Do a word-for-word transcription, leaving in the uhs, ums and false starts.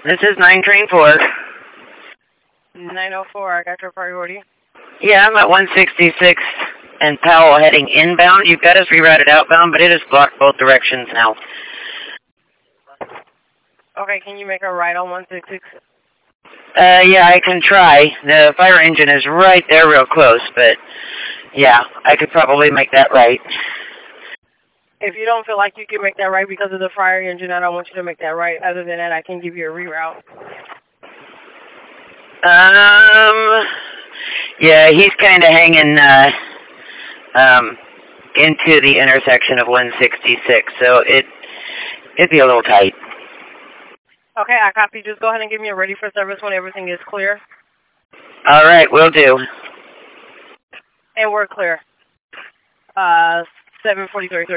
This is nine train four. nine oh four, I got your priority. Yeah, I'm at one sixty-six and Powell heading inbound. You've got us rerouted outbound, but it is blocked both directions now. Okay, can you make a right on one sixty-six? Uh, yeah, I can try. The fire engine is right there real close, but yeah, I could probably make that right. If you don't feel like you can make that right because of the fire engine, I don't want you to make that right. Other than that, I can give you a reroute. Um, yeah, he's kind of hanging uh, um, into the intersection of one sixty-six, so it, it'd be a little tight. Okay, I copy. Just go ahead and give me a ready for service when everything is clear. All right, will do. And we're clear. Uh, seven forty-three.